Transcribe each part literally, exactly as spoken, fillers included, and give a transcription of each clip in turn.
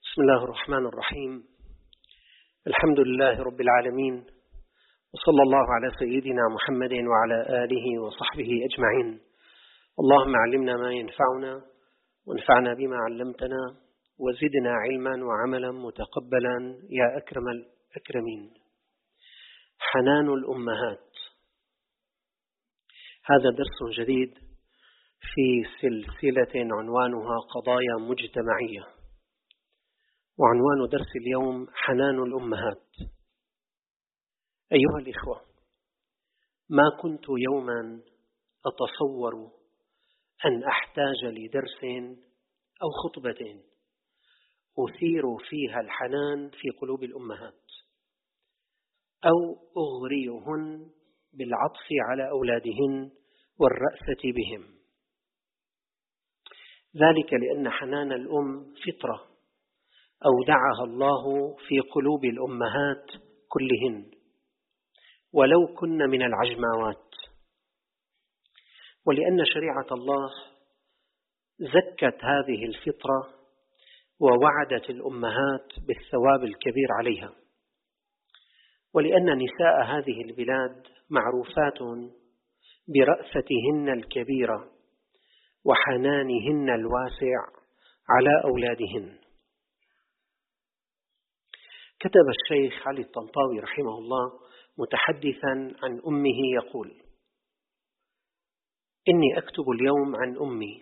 بسم الله الرحمن الرحيم. الحمد لله رب العالمين، وصلى الله على سيدنا محمد وعلى آله وصحبه أجمعين. اللهم علمنا ما ينفعنا وانفعنا بما علمتنا وزدنا علما وعملا متقبلا يا أكرم الأكرمين. حنان الأمهات، هذا درس جديد في سلسلة عنوانها قضايا مجتمعية، وعنوان درس اليوم حنان الأمهات. أيها الإخوة، ما كنت يوما أتصور أن أحتاج لدرس أو خطبة أثير فيها الحنان في قلوب الأمهات أو أغريهن بالعطف على أولادهن والرأفة بهم، ذلك لأن حنان الأم فطرة أودعها الله في قلوب الأمهات كلهن ولو كن من العجماوات، ولأن شريعة الله زكت هذه الفطرة ووعدت الأمهات بالثواب الكبير عليها، ولأن نساء هذه البلاد معروفات برأفتهن الكبيرة وحنانهن الواسع على أولادهن. كتب الشيخ علي الطنطاوي رحمه الله متحدثا عن أمه يقول: إني أكتب اليوم عن أمي،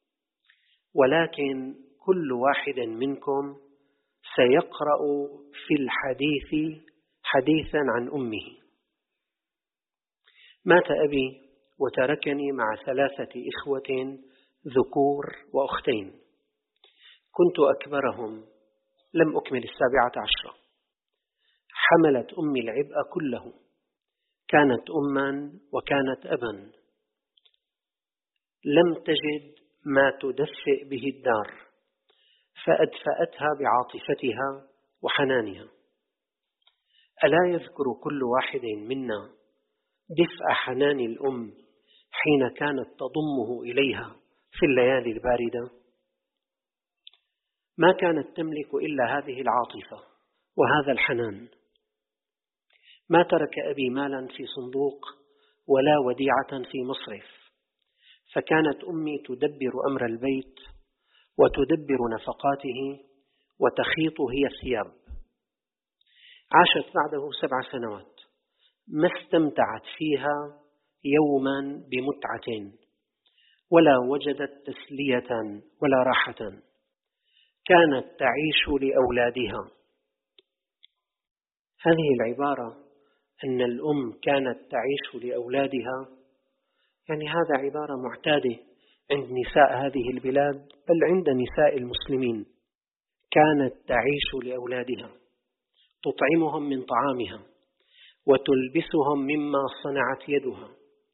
ولكن كل واحد منكم سيقرأ في الحديث حديثا عن أمه. مات أبي وتركني مع ثلاثة إخوة ذكور وأختين، كنت أكبرهم، لم أكمل السابعة عشرة. حملت أمي العبء كله، كانت أما وكانت أبا، لم تجد ما تدفئ به الدار، فأدفأتها بعاطفتها وحنانها. ألا يذكر كل واحد منا دفء حنان الأم حين كانت تضمه إليها في الليالي الباردة؟ ما كانت تملك إلا هذه العاطفة وهذا الحنان. ما ترك أبي مالا في صندوق ولا وديعة في مصرف، فكانت أمي تدبر أمر البيت وتدبر نفقاته وتخيط هي الثياب. عاشت بعده سبع سنوات ما استمتعت فيها يوما بمتعة ولا وجدت تسلية ولا راحة، كانت تعيش لأولادها. هذه العبارة أن الأم كانت تعيش لأولادها، يعني هذا عبارة معتادة عند نساء هذه البلاد، بل عند نساء المسلمين. كانت تعيش لأولادها، تطعمهم من طعامها وتلبسهم مما صنعت يدها،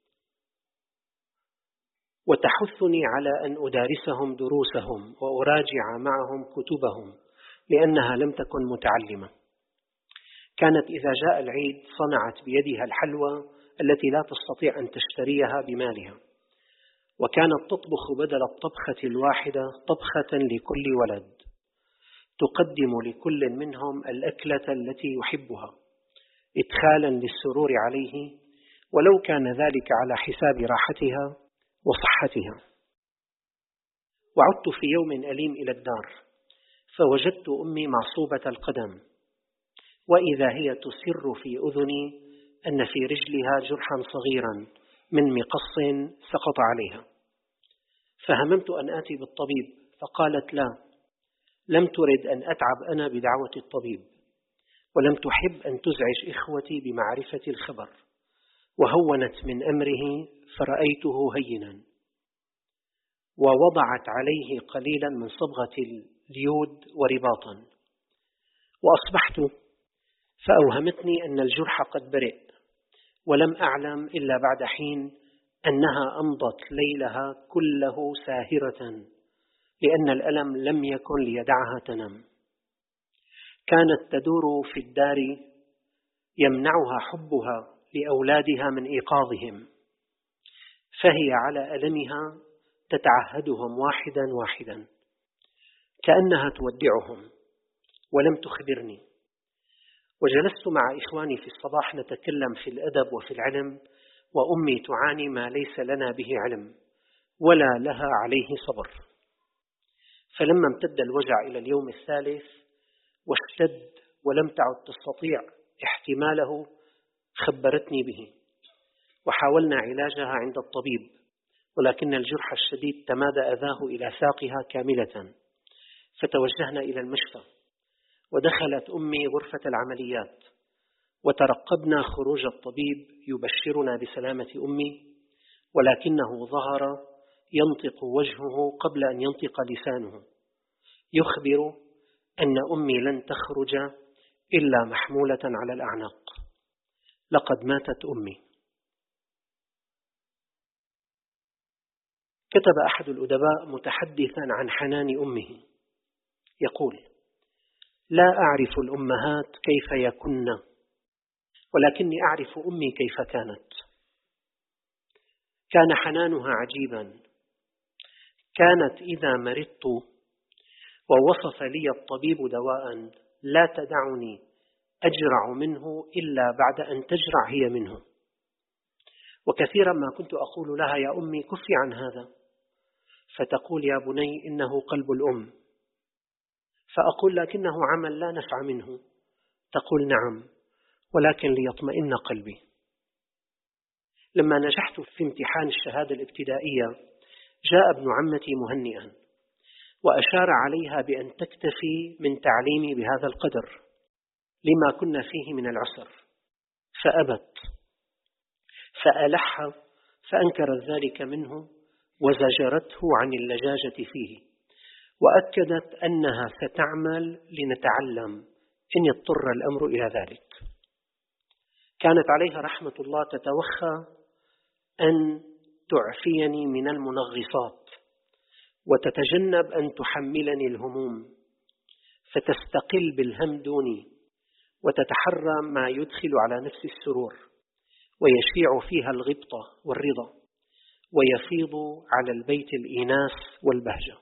وتحثني على أن أدارسهم دروسهم وأراجع معهم كتبهم، لأنها لم تكن متعلمة. كانت إذا جاء العيد صنعت بيدها الحلوى التي لا تستطيع أن تشتريها بمالها، وكانت تطبخ بدل الطبخة الواحدة طبخة لكل ولد، تقدم لكل منهم الأكلة التي يحبها إدخالا للسرور عليه، ولو كان ذلك على حساب راحتها وصحتها. وعدت في يوم أليم إلى الدار، فوجدت أمي معصوبة القدم، وإذا هي تسر في أذني أن في رجلها جرحا صغيرا من مقص سقط عليها. فهممت أن آتي بالطبيب، فقالت: لا، لم ترد أن أتعب أنا بدعوة الطبيب، ولم تحب أن تزعج إخوتي بمعرفة الخبر، وهونت من أمره فرأيته هينا، ووضعت عليه قليلا من صبغة اليود ورباطا. وأصبحت فأوهمتني أن الجرح قد برئ، ولم أعلم إلا بعد حين أنها أمضت ليلها كله ساهرة، لأن الألم لم يكن ليدعها تنام. كانت تدور في الدار يمنعها حبها لأولادها من إيقاظهم، فهي على ألمها تتعهدهم واحدا واحدا، كأنها تودعهم ولم تخبرني. وجلست مع إخواني في الصباح نتكلم في الأدب وفي العلم، وأمي تعاني ما ليس لنا به علم ولا لها عليه صبر. فلما امتد الوجع إلى اليوم الثالث واشتد ولم تعد تستطيع احتماله خبرتني به، وحاولنا علاجها عند الطبيب، ولكن الجرح الشديد تمادى أذاه إلى ساقها كاملة. فتوجهنا إلى المشفى، ودخلت أمي غرفة العمليات، وترقبنا خروج الطبيب يبشرنا بسلامة أمي، ولكنه ظهر ينطق وجهه قبل أن ينطق لسانه، يخبر أن أمي لن تخرج إلا محمولة على الأعناق. لقد ماتت أمي. كتب أحد الأدباء متحدثا عن حنان أمه يقول: لا أعرف الأمهات كيف يكن، ولكني أعرف أمي كيف كانت. كان حنانها عجيبا. كانت إذا مرضت ووصف لي الطبيب دواء لا تدعني أجرع منه إلا بعد أن تجرع هي منه. وكثيرا ما كنت أقول لها: يا أمي كفي عن هذا، فتقول: يا بني إنه قلب الأم. فأقول: لكنه عمل لا نفع منه. تقول: نعم، ولكن ليطمئن قلبي. لما نجحت في امتحان الشهادة الابتدائية جاء ابن عمتي مهنئا، وأشار عليها بأن تكتفي من تعليمي بهذا القدر لما كنا فيه من العسر، فأبت. فألح فأنكرت ذلك منه وزجرته عن اللجاجة فيه، وأكدت أنها ستعمل لنتعلم إن يضطر الأمر إلى ذلك. كانت عليها رحمة الله تتوخى أن تعفيني من المنغصات، وتتجنب أن تحملني الهموم، فتستقل بالهم دوني، وتتحرى ما يدخل على نفس السرور، ويشيع فيها الغبطة والرضا، ويفيض على البيت الإيناس والبهجة.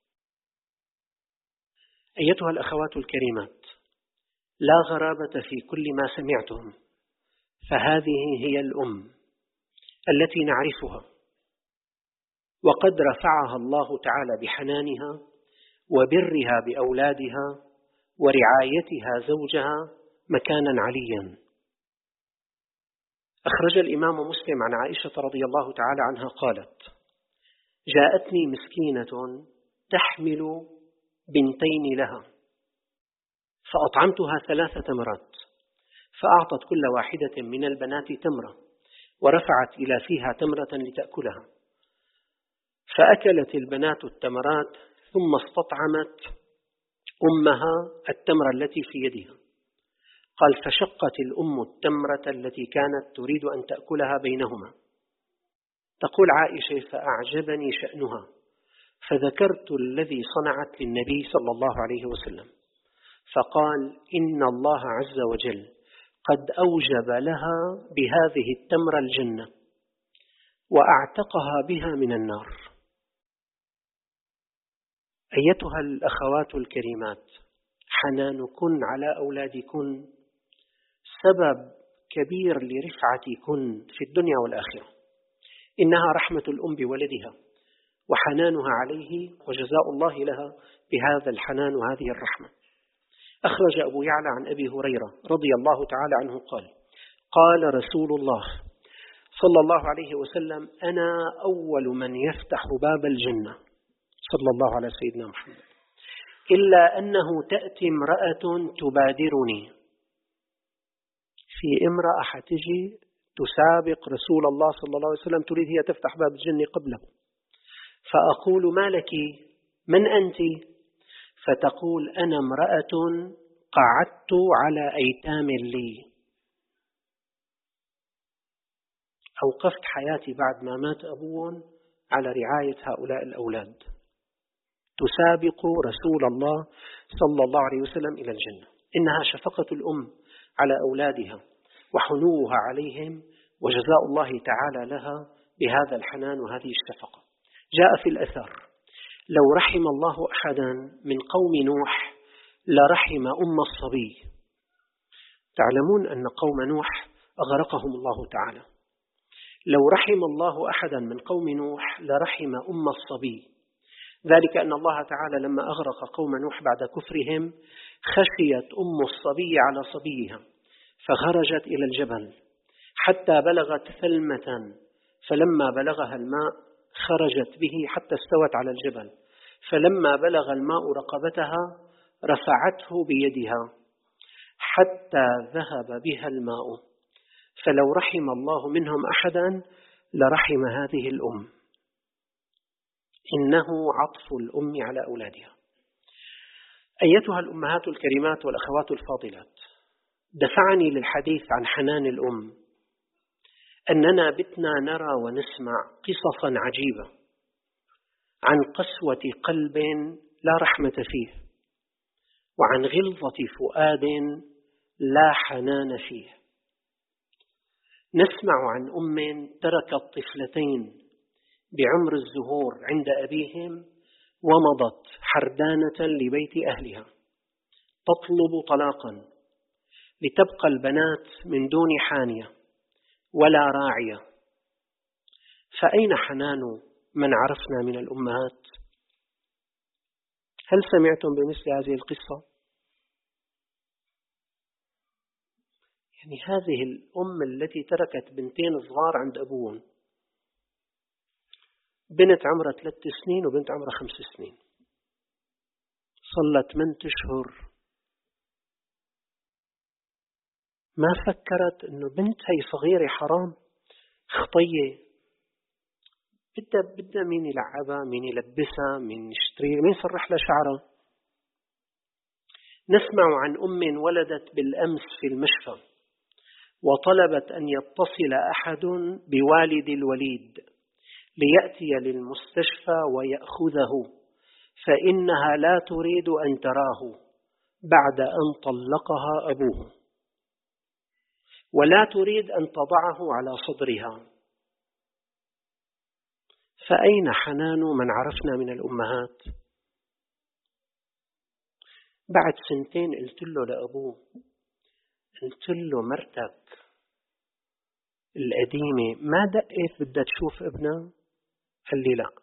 أيتها الأخوات الكريمات، لا غرابة في كل ما سمعتم، فهذه هي الأم التي نعرفها، وقد رفعها الله تعالى بحنانها وبرها بأولادها ورعايتها زوجها مكانا عليا. أخرج الإمام مسلم عن عائشة رضي الله تعالى عنها قالت: جاءتني مسكينة تحمل بنتين لها، فأطعمتها ثلاث تمرات، فأعطت كل واحدة من البنات تمرة، ورفعت إلى فيها تمرة لتأكلها، فأكلت البنات التمرات ثم استطعمت أمها التمرة التي في يدها. قال: فشقت الأم التمرة التي كانت تريد أن تأكلها بينهما. تقول عائشة: فأعجبني شأنها، فذكرت الذي صنعت للنبي صلى الله عليه وسلم، فقال: إن الله عز وجل قد أوجب لها بهذه التمرة الجنة، وأعتقها بها من النار. أيتها الأخوات الكريمات، حنانكن على أولادكن سبب كبير لرفعتكن في الدنيا والآخرة. إنها رحمة الأم بولدها وحنانها عليه، وجزاء الله لها بهذا الحنان وهذه الرحمة. أخرج أبو يعلى عن أبي هريرة رضي الله تعالى عنه قال: قال رسول الله صلى الله عليه وسلم: أنا أول من يفتح باب الجنة، صلى الله على سيدنا محمد، إلا أنه تأتي امرأة تبادرني. في امرأة حتجي تسابق رسول الله صلى الله عليه وسلم، تريد هي تفتح باب الجنة قبله، فأقول: ما لك؟ من أنت؟ فتقول: أنا امرأة قعدت على أيتام لي، أوقفت حياتي بعد ما مات أبوهم على رعاية هؤلاء الأولاد، تسابق رسول الله صلى الله عليه وسلم إلى الجنة. إنها شفقة الأم على أولادها وحنوها عليهم، وجزاء الله تعالى لها بهذا الحنان وهذه الشفقة. جاء في الأثر: لو رحم الله أحدا من قوم نوح لرحم أم الصبي. تعلمون أن قوم نوح أغرقهم الله تعالى. لو رحم الله أحدا من قوم نوح لرحم أم الصبي، ذلك أن الله تعالى لما أغرق قوم نوح بعد كفرهم خشيت أم الصبي على صبيها فخرجت إلى الجبل حتى بلغت ثلمة، فلما بلغها الماء خرجت به حتى استوت على الجبل، فلما بلغ الماء رقبتها رفعته بيدها حتى ذهب بها الماء. فلو رحم الله منهم أحدا لرحم هذه الأم. إنه عطف الأم على أولادها. أيتها الأمهات الكريمات والأخوات الفاضلات، دفعني للحديث عن حنان الأم أننا بتنا نرى ونسمع قصصا عجيبة عن قسوة قلب لا رحمة فيه، وعن غلظة فؤاد لا حنان فيه. نسمع عن أم تركت طفلتين بعمر الزهور عند أبيهم ومضت حردانة لبيت أهلها تطلب طلاقا لتبقى البنات من دون حانية ولا راعية. فأين حنان من عرفنا من الأمهات؟ هل سمعتم بمثل هذه القصة؟ يعني هذه الأم التي تركت بنتين صغار عند أبوهم، بنت عمرها ثلاث سنين وبنت عمرها خمس سنين، صلت ثمانية أشهر، ما فكرت إنه بنت هي صغيرة حرام خطية، بدها بدها مين يلعبها، مين يلبسها، مين يشتري، مين يسرح لها شعرها. نسمع عن أم ولدت بالأمس في المشفى وطلبت أن يتصل أحد بوالد الوليد ليأتي للمستشفى ويأخذه، فإنها لا تريد أن تراه بعد أن طلقها أبوه، ولا تريد أن تضعه على صدرها. فأين حنان من عرفنا من الأمهات؟ بعد سنتين قلت له لأبوه، قلت له مرتك القديمة ما دقت بدها تشوف ابنها؟ قال لي لا.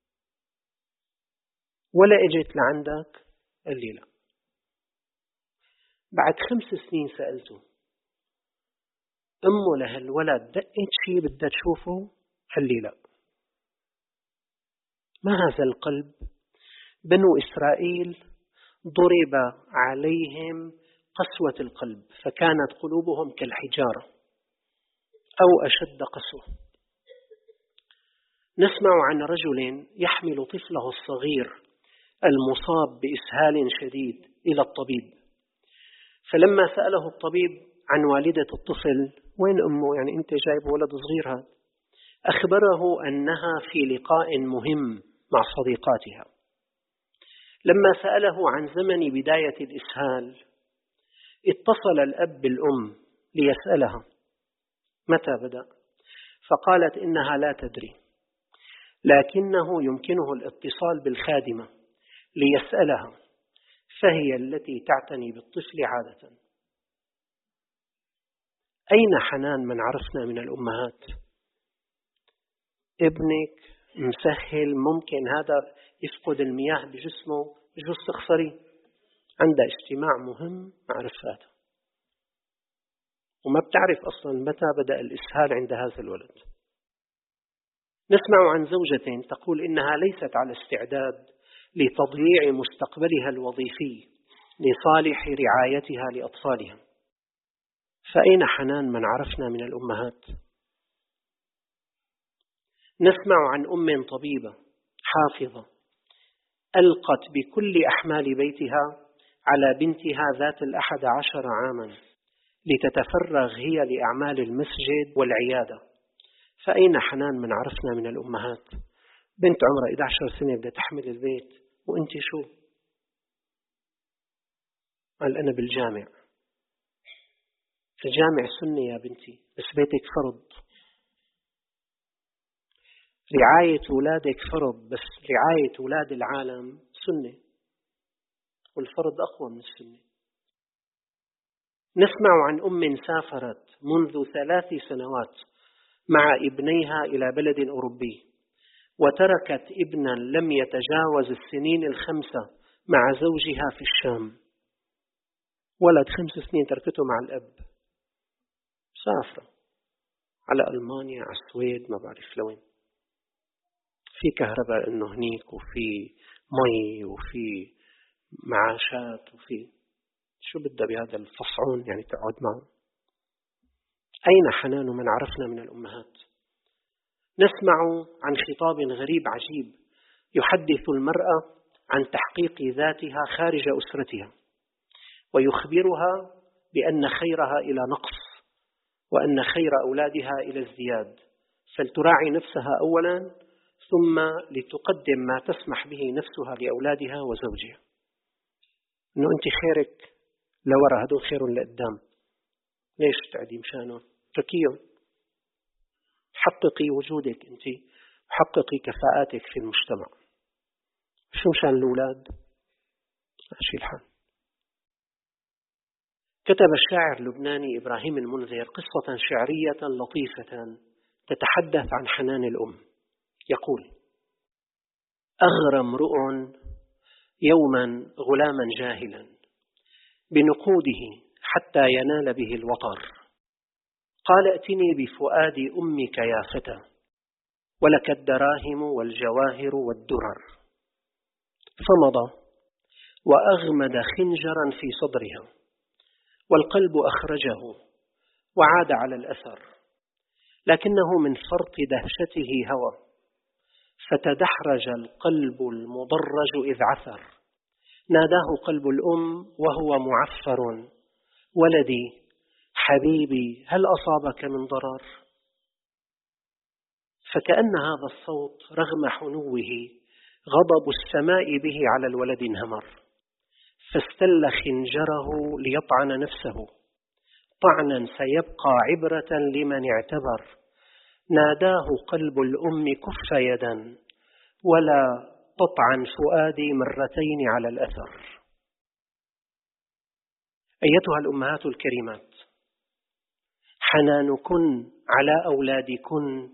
ولا اجت لعندك؟ قال لي لا. بعد خمس سنين سألته، أمه لهالولد دقت شيء بدها تشوفه؟ قال لي لا. ما هذا القلب؟ بنو إسرائيل ضرب عليهم قسوة القلب فكانت قلوبهم كالحجارة أو أشد قسوة. نسمع عن رجل يحمل طفله الصغير المصاب بإسهال شديد إلى الطبيب، فلما سأله الطبيب عن والدة الطفل، وين أمه؟ يعني أنت جايب ولد صغير هذا، أخبره أنها في لقاء مهم مع صديقاتها. لما سأله عن زمن بداية الإسهال اتصل الأب بالأم ليسألها متى بدأ، فقالت إنها لا تدري، لكنه يمكنه الاتصال بالخادمة ليسألها، فهي التي تعتني بالطفل عادة. أين حنان من عرفنا من الأمهات؟ ابنك مسهل، ممكن هذا يفقد المياه بجسمه، يجوز تخسري، عندها اجتماع مهم مع رفقاتها وما بتعرف أصلا متى بدأ الإسهال عند هذا الولد. نسمع عن زوجة تقول إنها ليست على استعداد لتضييع مستقبلها الوظيفي لصالح رعايتها لأطفالها. فأين حنان من عرفنا من الأمهات؟ نسمع عن أم طبيبة حافظة ألقت بكل أحمال بيتها على بنتها ذات الأحد عشر عاما لتتفرغ هي لأعمال المسجد والعيادة. فأين حنان من عرفنا من الأمهات؟ بنت عمرها إحدى عشرة سنة بدها تحمل البيت، وأنت شو؟ قال أنا بالجامع. الجامع سنة يا بنتي، بس بيتك فرض. رعاية أولادك فرض، بس رعاية أولاد العالم سنة. والفرض أقوى من السنة. نسمع عن أم سافرت منذ ثلاث سنوات مع ابنيها إلى بلد أوروبي، وتركت ابنا لم يتجاوز السنين الخمسة مع زوجها في الشام. ولد خمس سنين تركته مع الأب، سافرة على ألمانيا، على السويد، ما بعرف لوين. في كهرباء إنه هنيك، وفي مي، وفي معاشات، وفي شو بدها بهذا الفصعون يعني تقعد معه. أين حنان من عرفنا من الأمهات؟ نسمع عن خطاب غريب عجيب يحدث المرأة عن تحقيق ذاتها خارج أسرتها، ويخبرها بأن خيرها إلى نقص، وأن خير أولادها إلى ازدياد، فلتراعي نفسها أولا، ثم لتقدم ما تسمح به نفسها لأولادها وزوجها. إنه أنت خيرك لورا، هدول خير لقدام، ليش تعدي مشانه؟ تركيهم. حققي وجودك أنت، حققي كفاءاتك في المجتمع، شو مشان الأولاد؟ ماشي الحال. كتب الشاعر اللبناني إبراهيم المنذر قصة شعرية لطيفة تتحدث عن حنان الأم. يقول: أغرى امرؤ يوما غلاما جاهلا بنقوده حتى ينال به الوطر، قال: ائتني بفؤاد أمك يا فتى، ولك الدراهم والجواهر والدرر. فمضى وأغمد خنجرا في صدرها، والقلب أخرجه وعاد على الأثر، لكنه من فرط دهشته هوى، فتدحرج القلب المضرج إذ عثر. ناداه قلب الأم وهو معفر: ولدي حبيبي هل أصابك من ضرر؟ فكأن هذا الصوت رغم حنوه غضب السماء به على الولد انهمر، فاستل خنجره ليطعن نفسه طعنا سيبقى عبرة لمن اعتبر. ناداه قلب الأم: كف يدا، ولا تطعن فؤادي مرتين على الأثر. أيتها الأمهات الكريمات، حنانكن على أولادكن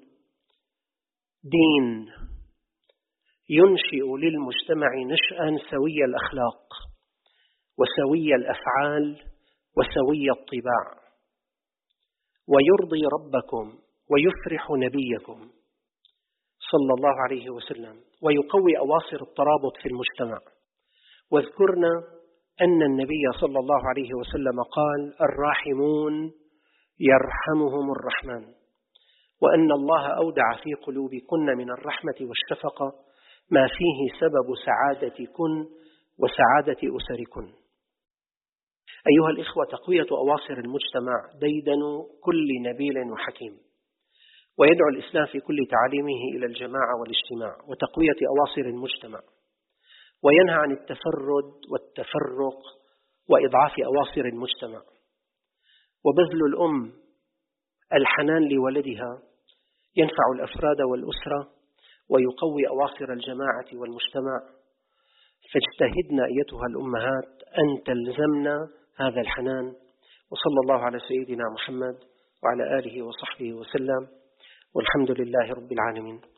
دين ينشئ للمجتمع نشأً سوي الأخلاق وسوي الأفعال وسوي الطباع، ويرضي ربكم ويفرح نبيكم صلى الله عليه وسلم، ويقوي أواصر الترابط في المجتمع. واذكرنا أن النبي صلى الله عليه وسلم قال: الراحمون يرحمهم الرحمن، وأن الله أودع في قلوبكن من الرحمة والشفقة ما فيه سبب سعادتكن وسعادة أسركن. أيها الإخوة، تقوية أواصر المجتمع ديدن كل نبيل وحكيم، ويدعو الإسلام في كل تعاليمه إلى الجماعة والاجتماع وتقوية أواصر المجتمع، وينهى عن التفرد والتفرق وإضعاف أواصر المجتمع. وبذل الأم الحنان لولدها ينفع الأفراد والأسرة ويقوي أواصر الجماعة والمجتمع، فاجتهدنا أيتها الأمهات أن تلزمنا هذا الحنان. وصلى الله على سيدنا محمد وعلى آله وصحبه وسلم، والحمد لله رب العالمين.